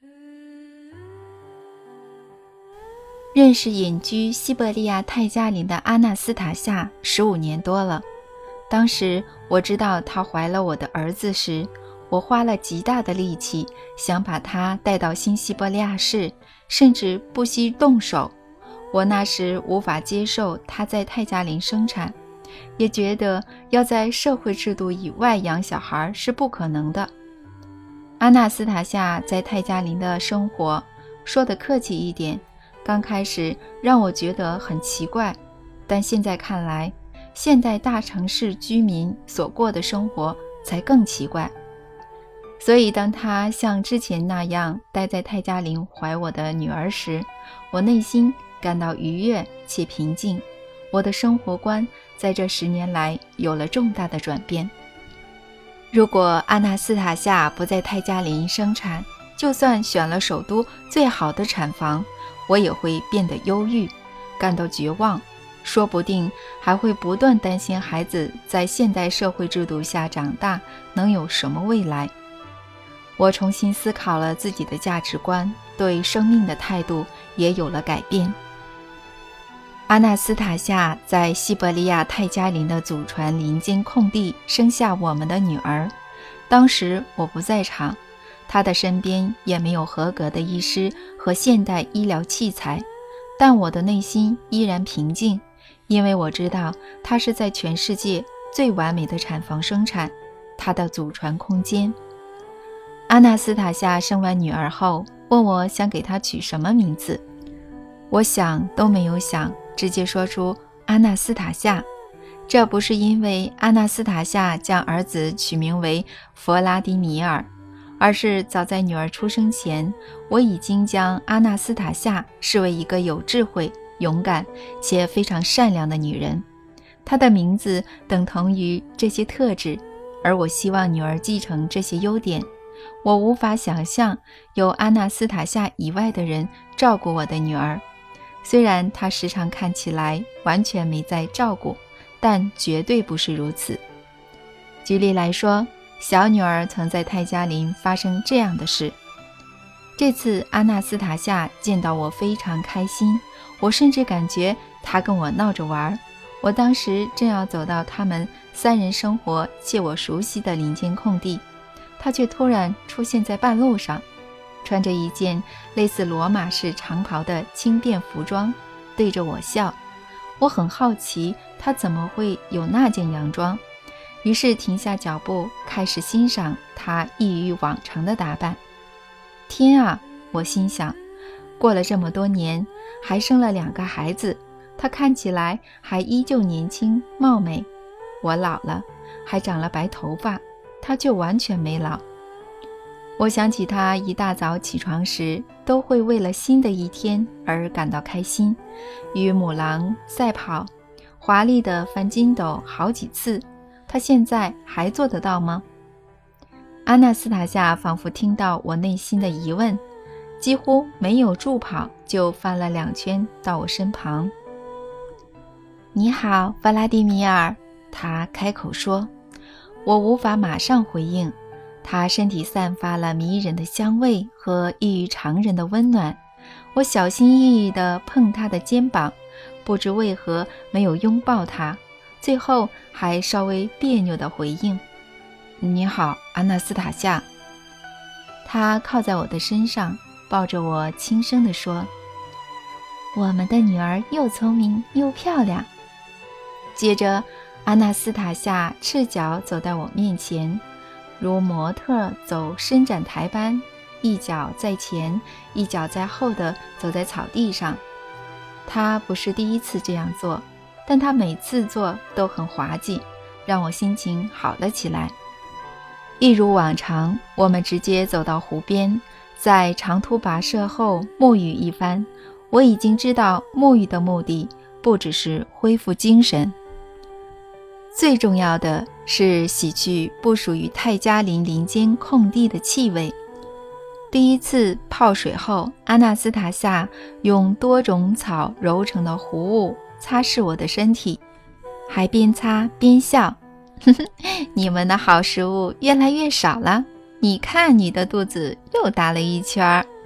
认识隐居西伯利亚泰加林的阿纳斯塔夏15年多了。当时我知道她怀了我的儿子时，我花了极大的力气想把她带到新西伯利亚市，甚至不惜动手。我那时无法接受她在泰加林生产，也觉得要在社会制度以外养小孩是不可能的。阿纳斯塔夏在泰加林的生活，说得客气一点，刚开始让我觉得很奇怪，但现在看来，现代大城市居民所过的生活才更奇怪。所以当他像之前那样待在泰加林怀我的女儿时，我内心感到愉悦且平静。我的生活观在这10年来有了重大的转变。如果阿纳斯塔夏不在泰加林生产，就算选了首都最好的产房，我也会变得忧郁，感到绝望，说不定还会不断担心孩子在现代社会制度下长大能有什么未来。我重新思考了自己的价值观，对生命的态度也有了改变。阿纳斯塔夏在西伯利亚泰加林的祖传林间空地生下我们的女儿，当时我不在场，她的身边也没有合格的医师和现代医疗器材，但我的内心依然平静，因为我知道她是在全世界最完美的产房生产，她的祖传空间。阿纳斯塔夏生完女儿后，问我想给她取什么名字，我想都没有想，直接说出阿纳斯塔夏。这不是因为阿纳斯塔夏将儿子取名为弗拉迪米尔，而是早在女儿出生前，我已经将阿纳斯塔夏视为一个有智慧、勇敢且非常善良的女人。她的名字等同于这些特质，而我希望女儿继承这些优点。我无法想象有阿纳斯塔夏以外的人照顾我的女儿，虽然她时常看起来完全没在照顾，但绝对不是如此。举例来说，小女儿曾在泰加林发生这样的事。这次阿纳斯塔夏见到我非常开心，我甚至感觉她跟我闹着玩。我当时正要走到他们3人生活且我熟悉的林间空地，她却突然出现在半路上，穿着一件类似罗马式长袍的轻便服装，对着我笑。我很好奇她怎么会有那件洋装，于是停下脚步，开始欣赏她异于往常的打扮。天啊，我心想，过了这么多年，还生了2个孩子，她看起来还依旧年轻貌美。我老了，还长了白头发，她却完全没老。我想起她一大早起床时，都会为了新的一天而感到开心，与母狼赛跑，华丽的翻筋斗好几次。她现在还做得到吗？阿纳斯塔夏仿佛听到我内心的疑问，几乎没有助跑，就翻了2圈到我身旁。你好，弗拉迪米尔，她开口说。我无法马上回应，她身体散发了迷人的香味和异于常人的温暖。我小心翼翼地碰她的肩膀，不知为何没有拥抱她，最后还稍微别扭地回应，你好，阿纳斯塔夏。她靠在我的身上，抱着我轻声地说，我们的女儿又聪明又漂亮。接着阿纳斯塔夏赤脚走在我面前，如模特走伸展台般，一脚在前，一脚在后地走在草地上。她不是第一次这样做，但她每次做都很滑稽，让我心情好了起来。一如往常，我们直接走到湖边，在长途跋涉后沐浴一番。我已经知道沐浴的目的不只是恢复精神，最重要的是洗去不属于泰加林林间空地的气味。第一次泡水后，阿纳斯塔夏用多种草揉成的糊物擦拭我的身体，还边擦边笑，你们的好食物越来越少了，你看你的肚子又大了1圈。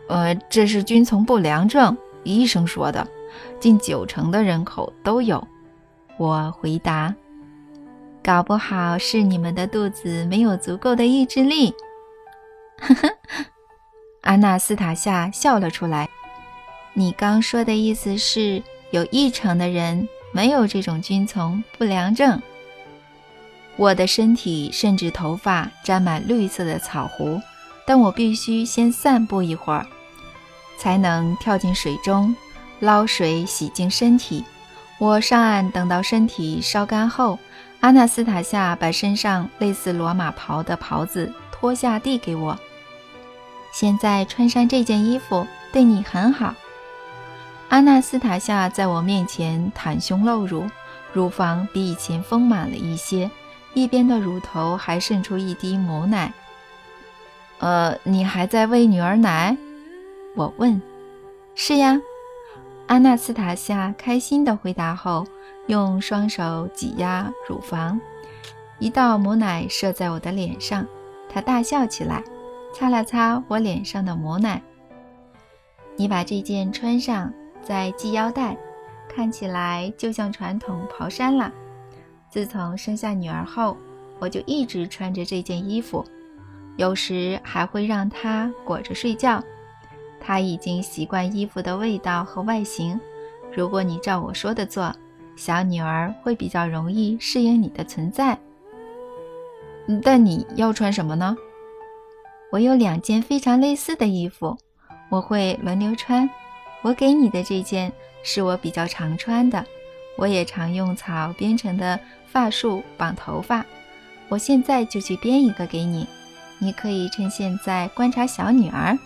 这是菌丛不良症，医生说的，近90%的人口都有。我回答。搞不好是你们的肚子没有足够的意志力。呵呵，阿纳斯塔夏笑了出来。你刚说的意思是有1%的人没有这种菌丛不良症。我的身体甚至头发沾满绿色的草糊，但我必须先散步一会儿，才能跳进水中，捞水洗净身体。我上岸等到身体烧干后，阿纳斯塔夏把身上类似罗马袍的袍子脱下递给我。现在穿上这件衣服对你很好。阿纳斯塔夏在我面前袒胸露乳，乳房比以前丰满了一些，一边的乳头还渗出一滴母奶。你还在喂女儿奶？我问。是呀，阿纳斯塔夏开心地回答后，用双手挤压乳房，一道母奶射在我的脸上，她大笑起来，擦了擦我脸上的母奶。你把这件穿上，再系腰带，看起来就像传统袍衫了。自从生下女儿后，我就一直穿着这件衣服，有时还会让她裹着睡觉。她已经习惯衣服的味道和外形，如果你照我说的做，小女儿会比较容易适应你的存在。但你要穿什么呢？我有2件非常类似的衣服，我会轮流穿。我给你的这件是我比较常穿的，我也常用草编成的发束绑头发。我现在就去编一个给你，你可以趁现在观察小女儿。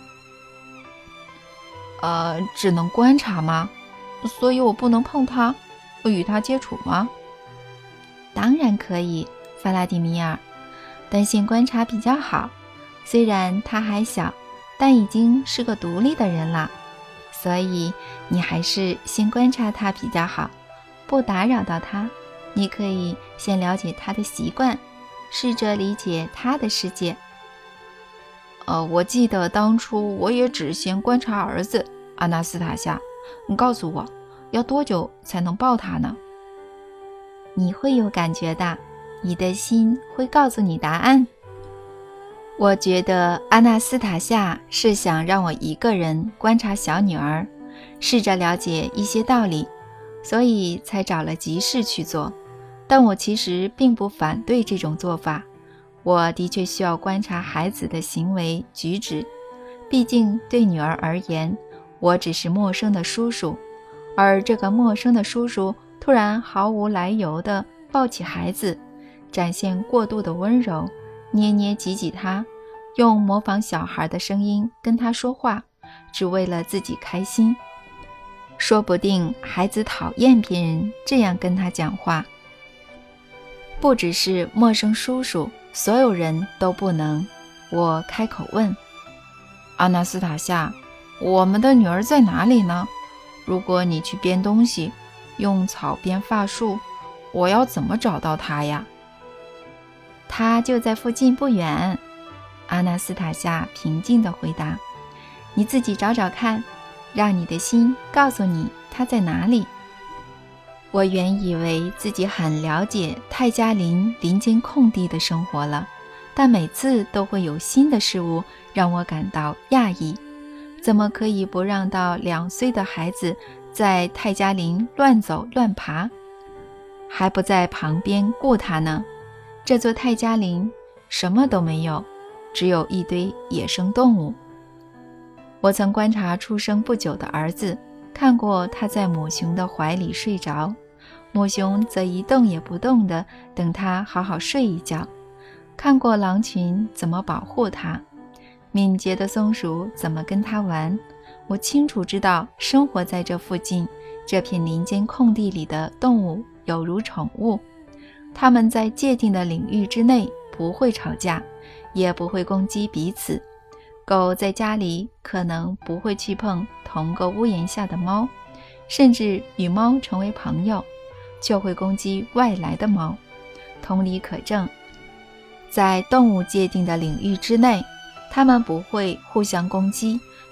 只能观察吗？所以我不能碰她，与她接触吗？当然可以，弗拉迪米尔，但性观察比较好。虽然她还小，但已经是个独立的人了，所以你还是先观察她比较好，不打扰到她。你可以先了解她的习惯，试着理解她的世界。我记得当初我也只先观察儿子。阿纳斯塔夏，你告诉我，要多久才能抱他呢？你会有感觉的，你的心会告诉你答案。我觉得阿纳斯塔夏是想让我一个人观察小女儿，试着了解一些道理，所以才找了集市去做。但我其实并不反对这种做法，我的确需要观察孩子的行为举止，毕竟对女儿而言，我只是陌生的叔叔，而这个陌生的叔叔突然毫无来由地抱起孩子，展现过度的温柔，捏捏挤挤他，用模仿小孩的声音跟他说话，只为了自己开心。说不定孩子讨厌别人这样跟他讲话。不只是陌生叔叔，所有人都不能。我开口问，阿纳斯塔夏，我们的女儿在哪里呢？如果你去编东西，用草编发束，我要怎么找到她呀？她就在附近不远。阿纳斯塔夏平静地回答，你自己找找看，让你的心告诉你她在哪里。我原以为自己很了解泰加林林间空地的生活了，但每次都会有新的事物让我感到讶异。怎么可以不让到2岁的孩子在泰加林乱走乱爬，还不在旁边顾他呢？这座泰加林什么都没有，只有一堆野生动物。我曾观察出生不久的儿子，看过他在母熊的怀里睡着，母熊则一动也不动地等他好好睡一觉，看过狼群怎么保护他，敏捷的松鼠怎么跟他玩。我清楚知道生活在这附近这片林间空地里的动物有如宠物，它们在界定的领域之内不会吵架，也不会攻击彼此。狗在家里可能不会去碰同个屋檐下的猫，甚至与猫成为朋友，却会攻击外来的猫。同理可证，在动物界定的领域之内，它们不会互相攻击，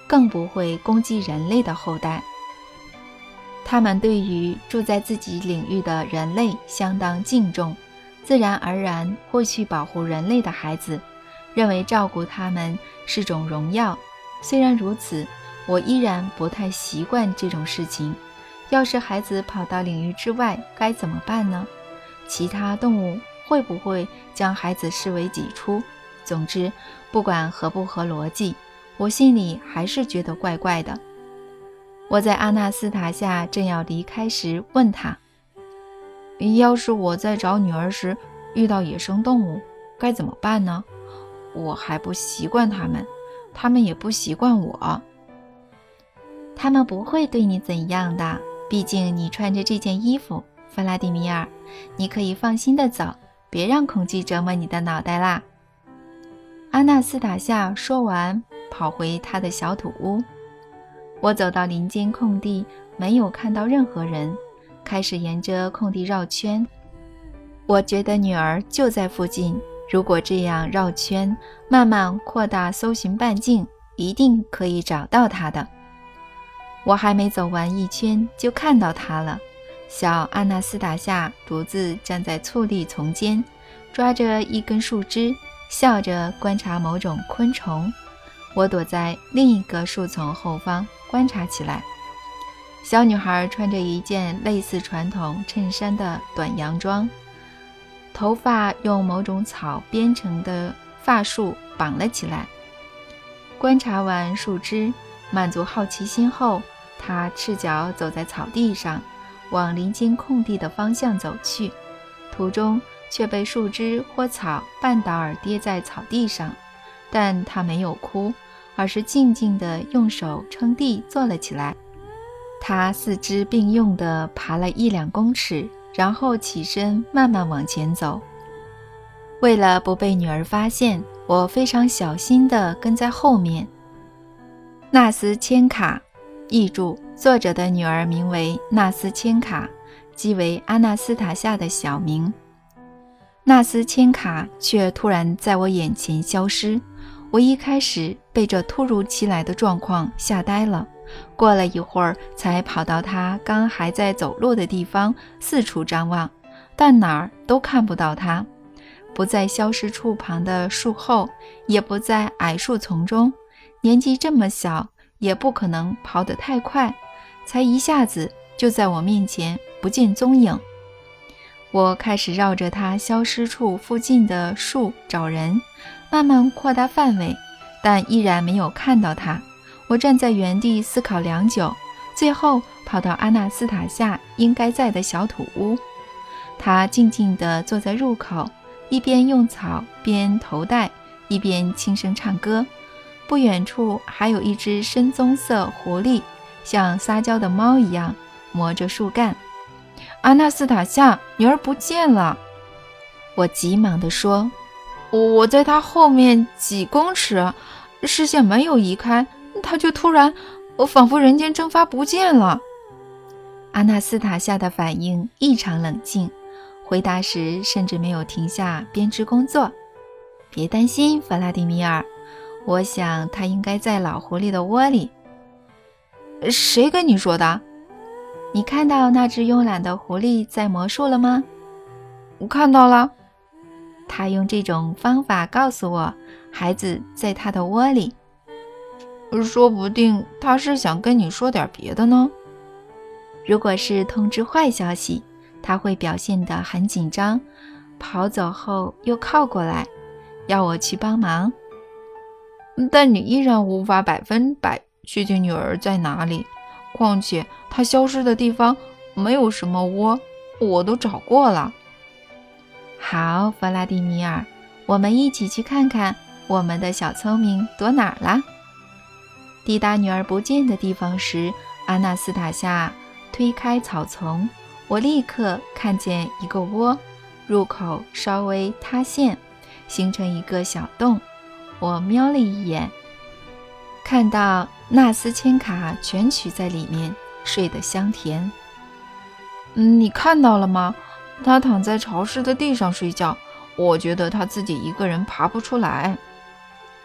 更不会攻击人类的后代。他们对于住在自己领域的人类相当敬重，自然而然会去保护人类的孩子，认为照顾他们是种荣耀。虽然如此，我依然不太习惯这种事情。要是孩子跑到领域之外，该怎么办呢？其他动物会不会将孩子视为己出？总之，不管合不合逻辑，我心里还是觉得怪怪的。我在阿纳斯塔夏正要离开时问他，要是我在找女儿时遇到野生动物，该怎么办呢？我还不习惯它们，它们也不习惯我。他们不会对你怎样的，毕竟你穿着这件衣服，弗拉迪米尔，你可以放心地走，别让恐惧折磨你的脑袋啦。阿纳斯塔夏说完，跑回他的小土屋。我走到林间空地，没有看到任何人，开始沿着空地绕圈。我觉得女儿就在附近，如果这样绕圈，慢慢扩大搜寻半径，一定可以找到她的。我还没走完一圈，就看到她了。小阿纳斯塔夏独自站在醋栗丛间，抓着一根树枝，笑着观察某种昆虫。我躲在另一个树丛后方观察起来。小女孩穿着一件类似传统衬衫的短洋装，头发用某种草编成的发束绑了起来。观察完树枝，满足好奇心后，她赤脚走在草地上，往林间空地的方向走去，途中却被树枝或草绊倒而跌在草地上，但她没有哭，而是静静地用手撑地坐了起来。她四肢并用地爬了1-2公尺，然后起身慢慢往前走。为了不被女儿发现，我非常小心地跟在后面。纳斯千卡，译注：作者的女儿名为纳斯千卡，即为阿纳斯塔夏的小名。纳斯千卡却突然在我眼前消失，我一开始被这突如其来的状况吓呆了，过了一会儿才跑到他刚还在走路的地方，四处张望，但哪儿都看不到他，不在消失处旁的树后，也不在矮树丛中。年纪这么小，也不可能跑得太快，才一下子就在我面前不见踪影。我开始绕着他消失处附近的树找人，慢慢扩大范围，但依然没有看到他。我站在原地思考良久，最后跑到阿纳斯塔夏应该在的小土屋。他静静地坐在入口，一边用草编头带，一边轻声唱歌。不远处还有一只深棕色狐狸，像撒娇的猫一样磨着树干。阿纳斯塔夏，女儿不见了！我急忙地说，我在她后面几公尺，视线没有移开，她就突然仿佛人间蒸发不见了。阿纳斯塔夏的反应异常冷静，回答时甚至没有停下编织工作。别担心，弗拉迪米尔，我想他应该在老狐狸的窝里。谁跟你说的？你看到那只慵懒的狐狸在魔术了吗？我看到了。他用这种方法告诉我，孩子在他的窝里。说不定他是想跟你说点别的呢。如果是通知坏消息，他会表现得很紧张，跑走后又靠过来，要我去帮忙。但你依然无法100%确定女儿在哪里，况且她消失的地方没有什么窝，我都找过了。好，弗拉迪米尔，我们一起去看看我们的小聪明躲哪儿了。抵达女儿不见的地方时，阿纳斯塔夏推开草丛，我立刻看见一个窝，入口稍微塌陷，形成一个小洞。我瞄了一眼，看到纳斯千卡蜷曲在里面，睡得香甜。你看到了吗？他躺在潮湿的地上睡觉，我觉得他自己一个人爬不出来。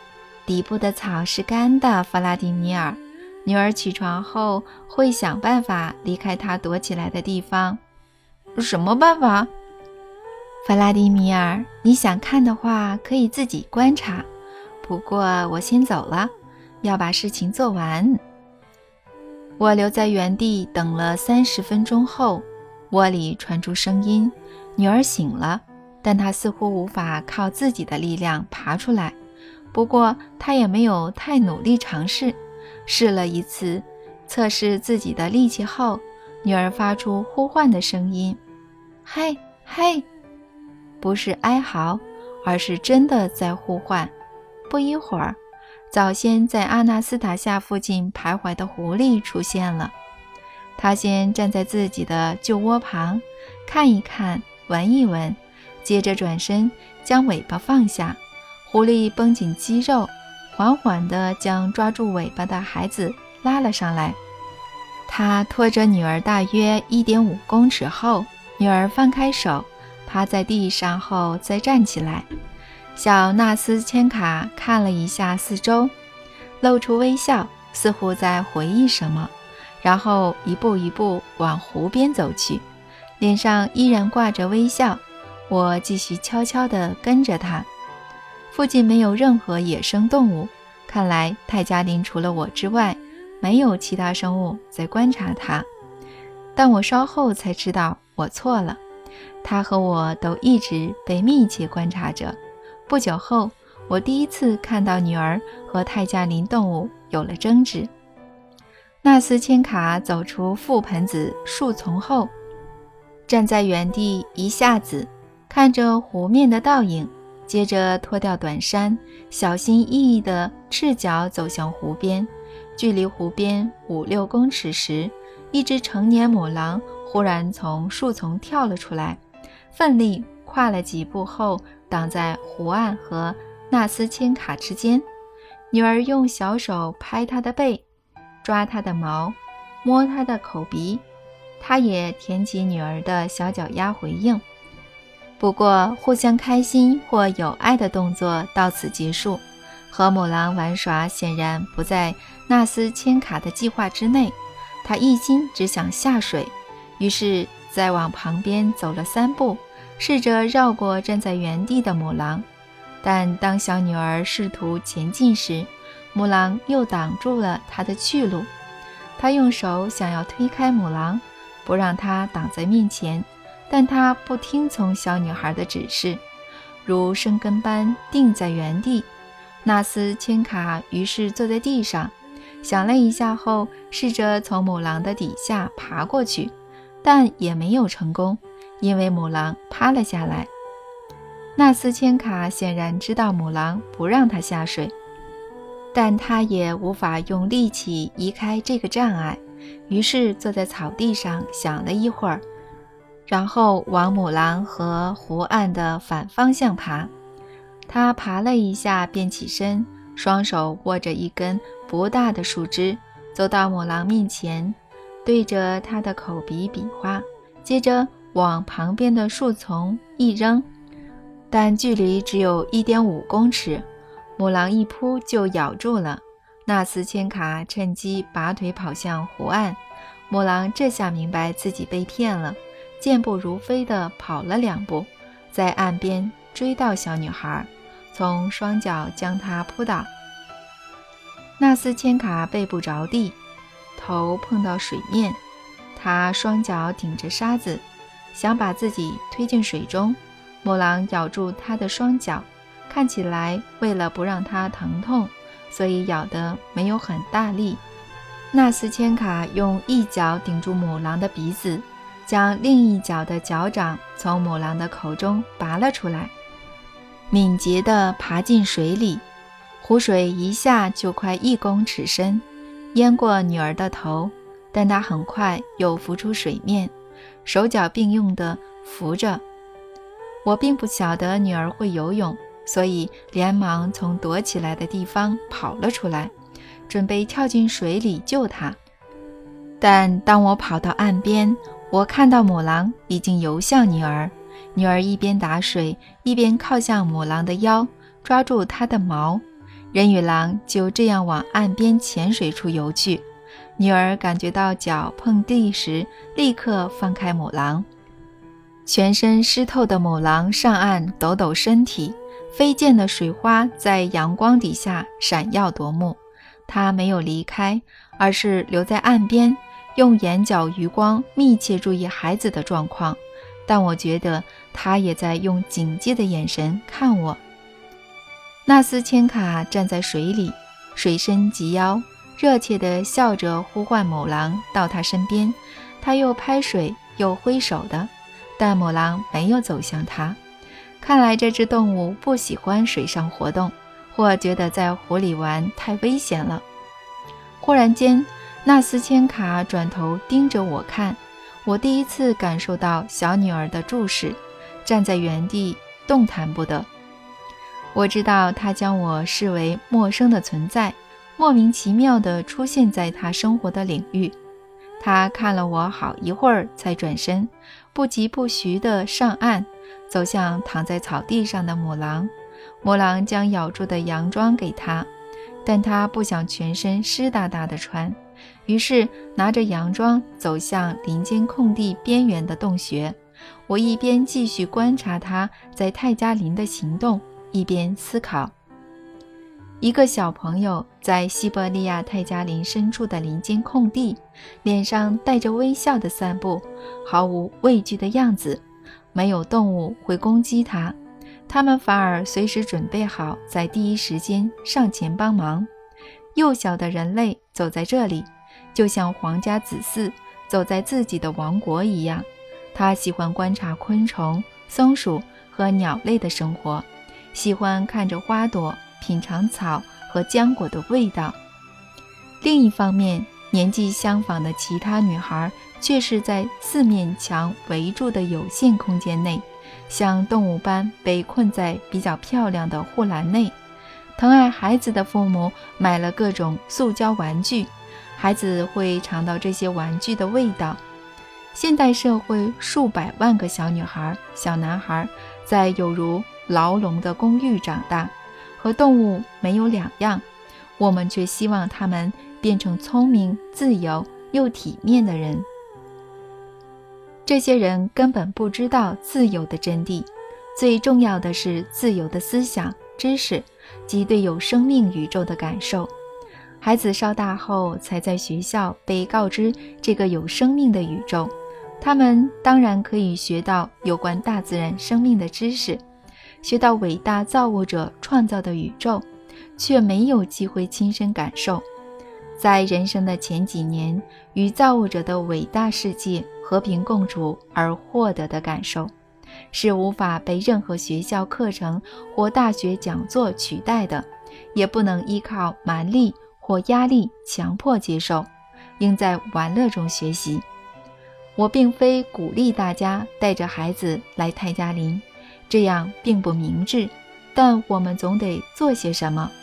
底部的草是干的，弗拉迪米尔。女儿起床后会想办法离开她躲起来的地方。什么办法？弗拉迪米尔，你想看的话可以自己观察，不过我先走了，要把事情做完。我留在原地等了30分钟后，窝里传出声音，女儿醒了，但她似乎无法靠自己的力量爬出来。不过她也没有太努力尝试，试了一次，测试自己的力气后，女儿发出呼唤的声音，嘿嘿，不是哀嚎，而是真的在呼唤。不一会儿，早先在阿纳斯塔夏附近徘徊的狐狸出现了。它先站在自己的旧窝旁，看一看，闻一闻，接着转身将尾巴放下。狐狸绷紧肌肉，缓缓地将抓住尾巴的孩子拉了上来。他拖着女儿大约1.5公尺后，女儿放开手，趴在地上后再站起来。小纳斯千卡看了一下四周，露出微笑，似乎在回忆什么，然后一步一步往湖边走去，脸上依然挂着微笑。我继续悄悄地跟着他。附近没有任何野生动物，看来泰加林除了我之外，没有其他生物在观察他。但我稍后才知道我错了，他和我都一直被密切观察着。不久后，我第一次看到女儿和泰加林动物有了争执。纳斯千卡走出覆盆子树丛后，站在原地一下子看着湖面的倒影，接着脱掉短衫，小心翼翼地赤脚走向湖边。距离湖边5-6公尺时，一只成年母狼忽然从树丛跳了出来，奋力跨了几步后挡在湖岸和纳斯千卡之间。女儿用小手拍它的背，抓它的毛，摸它的口鼻，她也舔起女儿的小脚丫回应。不过互相开心或有爱的动作到此结束，和母狼玩耍显然不在纳斯千卡的计划之内，他一心只想下水，于是再往旁边走了3步，试着绕过站在原地的母狼。但当小女儿试图前进时，母狼又挡住了她的去路。她用手想要推开母狼，不让它挡在面前，但她不听从小女孩的指示，如生根般定在原地。纳斯千卡于是坐在地上，想了一下后，试着从母狼的底下爬过去，但也没有成功，因为母狼趴了下来。纳斯千卡显然知道母狼不让他下水，但他也无法用力气移开这个障碍，于是坐在草地上想了一会儿，然后往母狼和湖岸的反方向爬。他爬了一下便起身，双手握着一根不大的树枝，走到母狼面前，对着它的口鼻比划，接着往旁边的树丛一扔，但距离只有1.5公尺，母狼一扑就咬住了。纳斯千卡趁机拔腿跑向湖岸，母狼这下明白自己被骗了，健步如飞地跑了2步，在岸边追到小女孩，从双脚将她扑倒。纳斯千卡背部着地，头碰到水面，他双脚顶着沙子，想把自己推进水中。母狼咬住他的双脚，看起来为了不让他疼痛，所以咬得没有很大力。纳斯千卡用一脚顶住母狼的鼻子，将另一脚的脚掌从母狼的口中拔了出来，敏捷地爬进水里。湖水一下就快1公尺深，淹过女儿的头，但她很快又浮出水面，手脚并用地扶着。我并不晓得女儿会游泳，所以连忙从躲起来的地方跑了出来，准备跳进水里救她。但当我跑到岸边，我看到母狼已经游向女儿，女儿一边打水，一边靠向母狼的腰，抓住它的毛。 人与狼就这样往岸边浅水处游去。女儿感觉到脚碰地时，立刻放开母狼。全身湿透的母狼上岸抖抖身体，飞溅的水花在阳光底下闪耀夺目。它没有离开，而是留在岸边，用眼角余光密切注意孩子的状况，但我觉得它也在用警戒的眼神看我。纳斯千卡站在水里，水深及腰，热切地笑着呼唤母狼到他身边，他又拍水又挥手的，但母狼没有走向他。看来这只动物不喜欢水上活动，或觉得在湖里玩太危险了。忽然间，纳斯千卡转头盯着我看，我第一次感受到小女儿的注视，站在原地动弹不得。我知道她将我视为陌生的存在，莫名其妙地出现在她生活的领域。她看了我好一会儿才转身，不疾不徐地上岸，走向躺在草地上的母狼。母狼将咬住的洋装给她，但她不想全身湿哒哒地穿，于是拿着洋装走向林间空地边缘的洞穴。我一边继续观察她在泰加林的行动，一边思考。一个小朋友在西伯利亚泰加林深处的林间空地，脸上带着微笑地散步，毫无畏惧的样子。没有动物会攻击他，他们反而随时准备好在第一时间上前帮忙。幼小的人类走在这里，就像皇家子嗣走在自己的王国一样。他喜欢观察昆虫、松鼠和鸟类的生活，喜欢看着花朵，品尝草和浆果的味道。另一方面，年纪相仿的其他女孩却是在四面墙围住的有限空间内，像动物般被困在比较漂亮的护栏内。疼爱孩子的父母买了各种塑胶玩具，孩子会尝到这些玩具的味道。现代社会数百万个小女孩、小男孩在有如牢笼的公寓长大，和动物没有两样，我们却希望他们变成聪明、自由又体面的人。这些人根本不知道自由的真谛，最重要的是自由的思想、知识及对有生命宇宙的感受。孩子稍大后才在学校被告知这个有生命的宇宙，他们当然可以学到有关大自然生命的知识，学到伟大造物者创造的宇宙，却没有机会亲身感受在人生的前几年与造物者的伟大世界和平共处而获得的感受，是无法被任何学校课程或大学讲座取代的，也不能依靠蛮力或压力强迫接受，应在玩乐中学习。我并非鼓励大家带着孩子来泰加林，这样并不明智，但我们总得做些什么。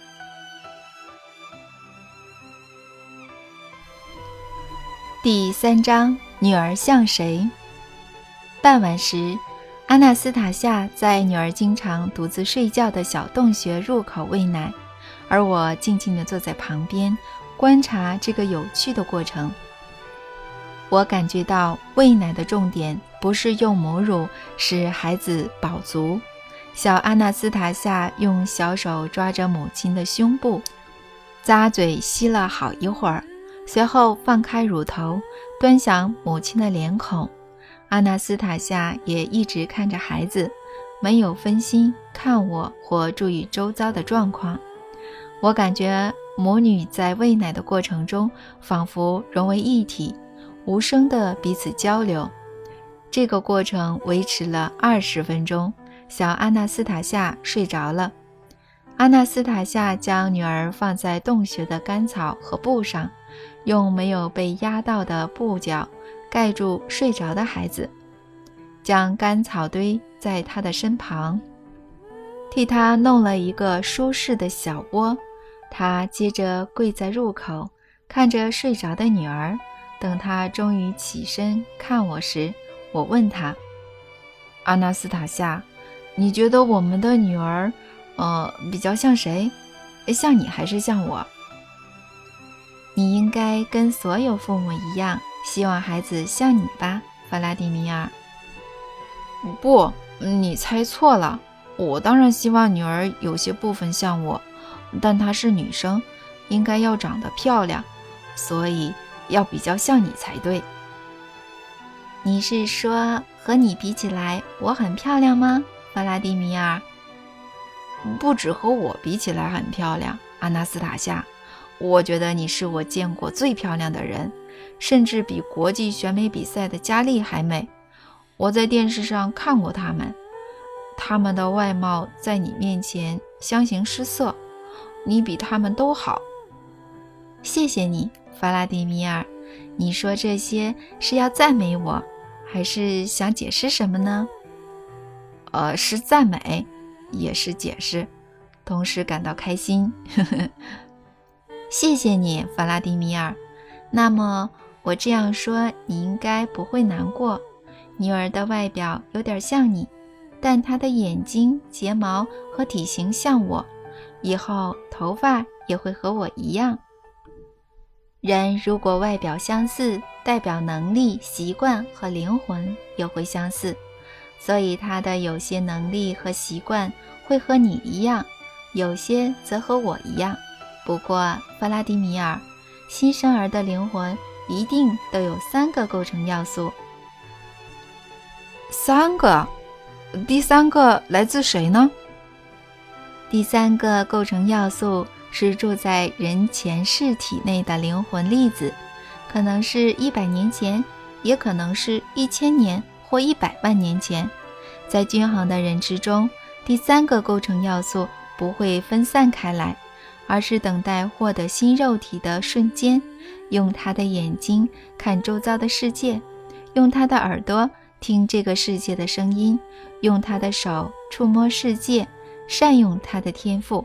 第3章，女儿像谁？傍晚时，阿纳斯塔夏在女儿经常独自睡觉的小洞穴入口喂奶，而我静静地坐在旁边，观察这个有趣的过程。我感觉到喂奶的重点不是用母乳使孩子饱足。小阿纳斯塔夏用小手抓着母亲的胸部，咂嘴吸了好一会儿，随后放开乳头，端详母亲的脸孔。阿纳斯塔夏也一直看着孩子，没有分心看我或注意周遭的状况。我感觉母女在喂奶的过程中仿佛融为一体，无声地彼此交流。这个过程维持了20分钟，小阿纳斯塔夏睡着了。阿纳斯塔夏将女儿放在洞穴的干草和布上，用没有被压到的布角盖住睡着的孩子，将干草堆在他的身旁，替他弄了一个舒适的小窝。他接着跪在入口，看着睡着的女儿。等他终于起身看我时，我问他：阿纳斯塔夏，你觉得我们的女儿比较像谁？ 像你还是像我？你应该跟所有父母一样，希望孩子像你吧，弗拉迪米尔。不，你猜错了。我当然希望女儿有些部分像我，但她是女生，应该要长得漂亮，所以要比较像你才对。你是说和你比起来我很漂亮吗，弗拉迪米尔？不止和我比起来很漂亮，阿纳斯塔夏，我觉得你是我见过最漂亮的人，甚至比国际选美比赛的佳丽还美。我在电视上看过她们的外貌在你面前相形失色，你比她们都好。谢谢你，弗拉迪米尔。你说这些是要赞美我，还是想解释什么呢？是赞美，也是解释，同时感到开心。谢谢你，弗拉迪米尔。那么我这样说，你应该不会难过。女儿的外表有点像你，但她的眼睛、睫毛和体型像我，以后头发也会和我一样。人如果外表相似，代表能力、习惯和灵魂也会相似，所以他的有些能力和习惯会和你一样，有些则和我一样。不过，弗拉迪米尔，新生儿的灵魂一定都有3个构成要素。3个？第3个来自谁呢？第3个构成要素是住在人前世体内的灵魂粒子，可能是100年前，也可能是1000年或100万年前。在均衡的人之中，第3个构成要素不会分散开来，而是等待获得新肉体的瞬间，用他的眼睛看周遭的世界，用他的耳朵听这个世界的声音，用他的手触摸世界，善用他的天赋。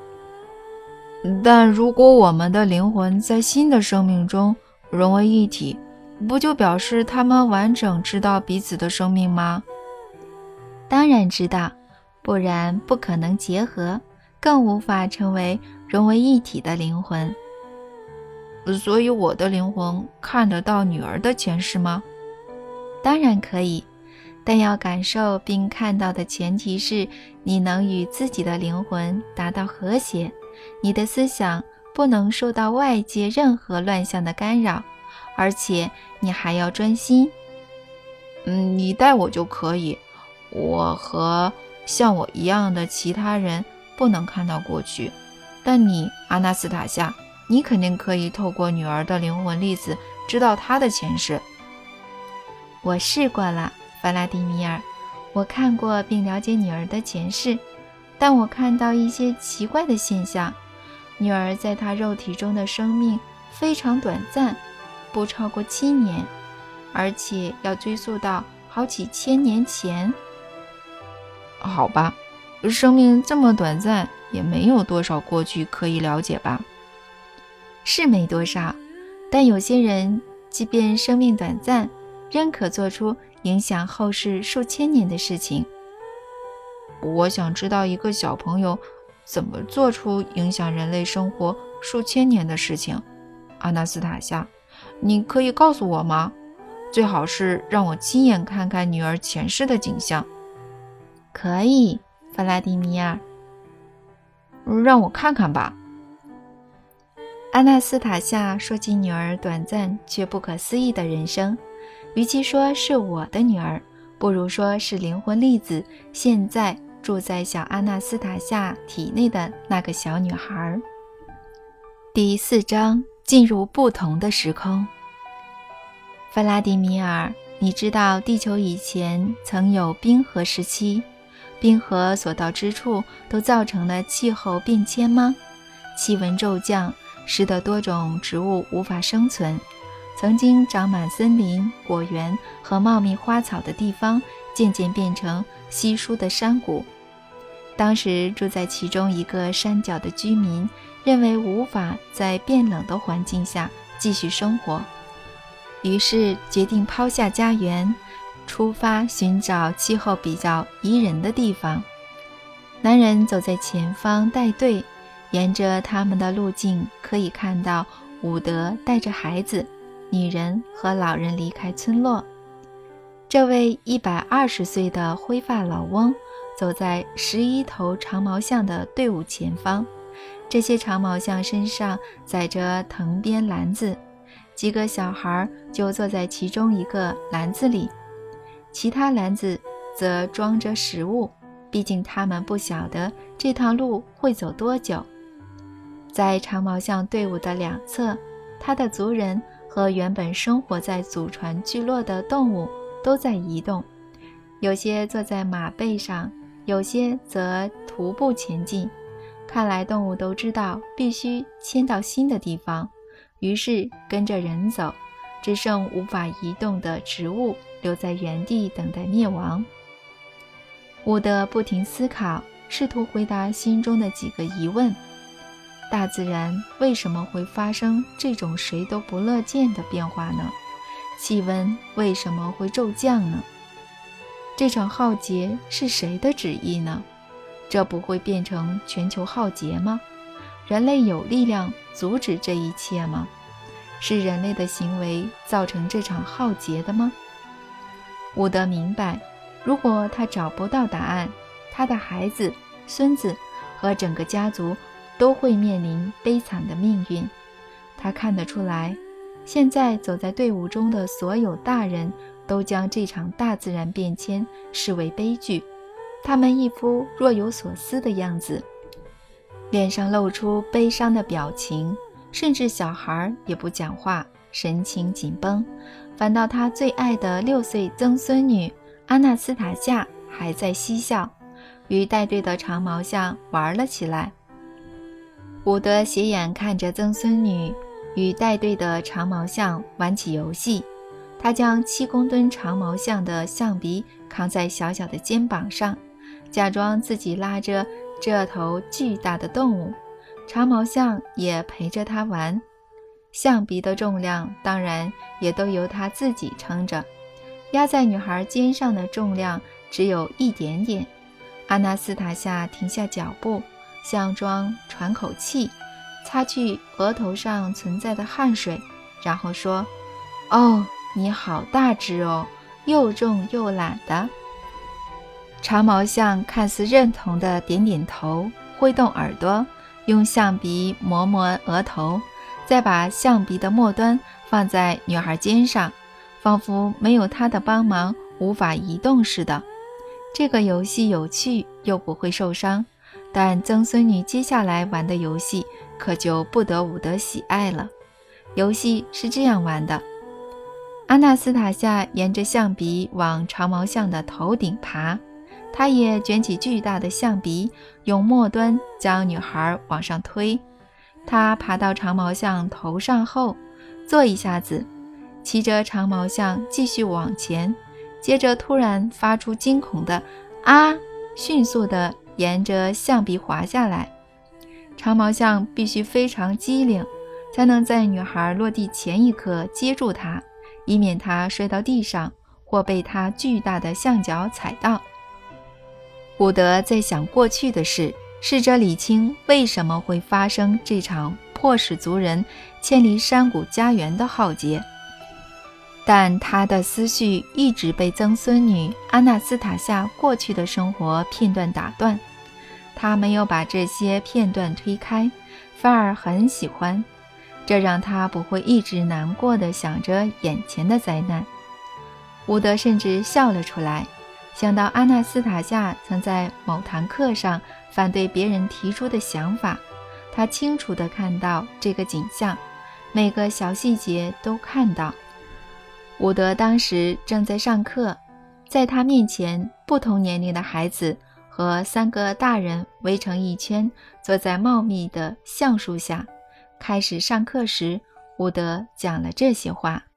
但如果我们的灵魂在新的生命中融为一体，不就表示他们完整知道彼此的生命吗？当然知道，不然不可能结合，更无法成为融为一体的灵魂。所以我的灵魂看得到女儿的前世吗？当然可以，但要感受并看到的前提是你能与自己的灵魂达到和谐，你的思想不能受到外界任何乱象的干扰，而且你还要专心。你带我就可以，我和像我一样的其他人不能看到过去，但你，阿纳斯塔夏，你肯定可以透过女儿的灵魂粒子知道她的前世。我试过了，弗拉迪米尔，我看过并了解女儿的前世，但我看到一些奇怪的现象。女儿在她肉体中的生命非常短暂，不超过7年，而且要追溯到好几千年前。好吧，生命这么短暂，也没有多少过去可以了解吧？是没多少，但有些人即便生命短暂，仍可做出影响后世数千年的事情。我想知道一个小朋友怎么做出影响人类生活数千年的事情。阿纳斯塔夏，你可以告诉我吗？最好是让我亲眼看看女儿前世的景象。可以，弗拉迪米尔。让我看看吧。阿纳斯塔夏说起女儿短暂却不可思议的人生，与其说是我的女儿，不如说是灵魂粒子现在住在小阿纳斯塔夏体内的那个小女孩。第4章，进入不同的时空。弗拉迪米尔，你知道地球以前曾有冰河时期，冰河所到之处都造成了气候变迁吗？气温骤降，使得多种植物无法生存。曾经长满森林、果园和茂密花草的地方，渐渐变成稀疏的山谷。当时住在其中一个山脚的居民认为无法在变冷的环境下继续生活，于是决定抛下家园，出发寻找气候比较宜人的地方。男人走在前方带队， 沿着他们的路径可以看到伍德带着孩子、女人和老人离开村落。这位120岁的灰发老翁走在11头长毛象的队伍前方，这些长毛象身上载着藤编篮子，几个小孩就坐在其中一个篮子里，其他篮子则装着食物，毕竟他们不晓得这趟路会走多久。在长毛象队伍的两侧，他的族人和原本生活在祖传聚落的动物都在移动，有些坐在马背上，有些则徒步前进。看来动物都知道必须迁到新的地方，于是跟着人走，只剩无法移动的植物留在原地等待灭亡。伍德不停思考，试图回答心中的几个疑问。大自然为什么会发生这种谁都不乐见的变化呢？气温为什么会骤降呢？这场浩劫是谁的旨意呢？这不会变成全球浩劫吗？人类有力量阻止这一切吗？是人类的行为造成这场浩劫的吗？伍德明白，如果他找不到答案，他的孩子、孙子和整个家族都会面临悲惨的命运。他看得出来，现在走在队伍中的所有大人都将这场大自然变迁视为悲剧，他们一副若有所思的样子，脸上露出悲伤的表情，甚至小孩也不讲话，神情紧绷，反倒他最爱的6岁曾孙女阿纳斯塔夏还在嬉笑，与带队的长毛象玩了起来。伍德斜眼看着曾孙女与带队的长毛象玩起游戏，他将7公吨长毛象的象鼻扛在小小的肩膀上，假装自己拉着这头巨大的动物，长毛象也陪着他玩。象鼻的重量当然也都由他自己撑着，压在女孩肩上的重量只有一点点。阿纳斯塔夏停下脚步，项庄喘口气，擦去额头上存在的汗水，然后说：哦，你好大只哦，又重又懒的。长毛象看似认同的点点头，挥动耳朵，用象鼻磨磨额头，再把象鼻的末端放在女孩肩上，仿佛没有她的帮忙无法移动似的。这个游戏有趣又不会受伤，但曾孙女接下来玩的游戏可就不得伍德喜爱了。游戏是这样玩的：阿纳斯塔夏沿着象鼻往长毛象的头顶爬，他也卷起巨大的象鼻，用末端将女孩往上推。他爬到长毛象头上后，坐一下子，骑着长毛象继续往前，接着突然发出惊恐的啊，迅速地沿着象鼻滑下来。长毛象必须非常机灵，才能在女孩落地前一刻接住她，以免她摔到地上或被她巨大的象脚踩到。伍德在想过去的事，试着理清为什么会发生这场迫使族人迁离山谷家园的浩劫，但他的思绪一直被曾孙女阿纳斯塔夏过去的生活片段打断。他没有把这些片段推开，反而很喜欢，这让他不会一直难过地想着眼前的灾难。伍德甚至笑了出来，想到阿纳斯塔夏曾在某堂课上反对别人提出的想法，他清楚地看到这个景象，每个小细节都看到。伍德当时正在上课，在他面前，不同年龄的孩子和3个大人围成一圈，坐在茂密的橡树下。开始上课时，伍德讲了这些话。